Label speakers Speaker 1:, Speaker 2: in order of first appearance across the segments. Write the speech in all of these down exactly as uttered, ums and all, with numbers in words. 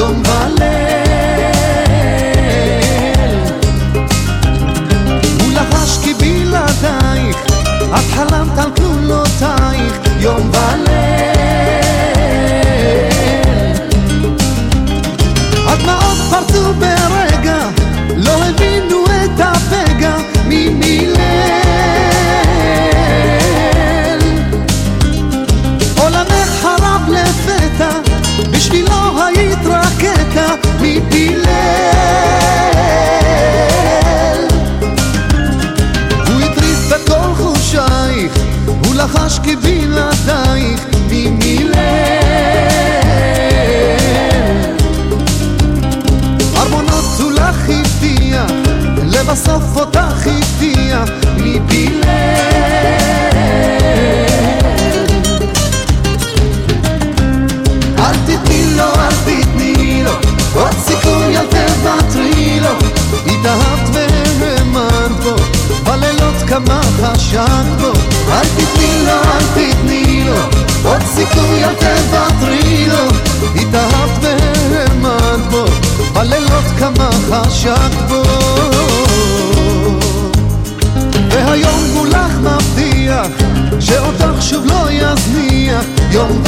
Speaker 1: יום וליל. הוא לחש כי בלעדייך את חלמת על כלולותייך יום וליל. הדמעות פרצו ברגע, לא הבינו את הפגע ממילל. עולמך חרב לפתע, בשבילו היית רקטה מפילל. הוא הטריף בכל חושייך, הוא לחש כי בלעדייך ממילל. ארמונות הוא לך הבטיח, לבסוף אותך הבטיח מפילל. אל תתני לו, אל תתני לו, עוד סיכוי אל תוותרי לו. התאהבת והאמנת בו, בלילות כמה חשבת בו. אל תתני לו, אל תתני לו, עוד סיכוי אל תוותרי לו. התאהבת והאמנת בו, בלילות כמה חשבת בו. והיום הוא לך מבטיח, שאותך שוב לא יזניח יום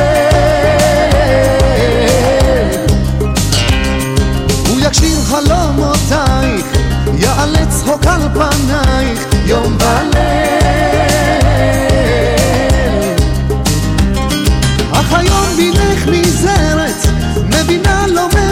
Speaker 1: וליל. הוא יגשים חלומותייך, יעלה צחוק על פנייך יום וליל. אך היום בינך נזרת, מבינה לא מבינה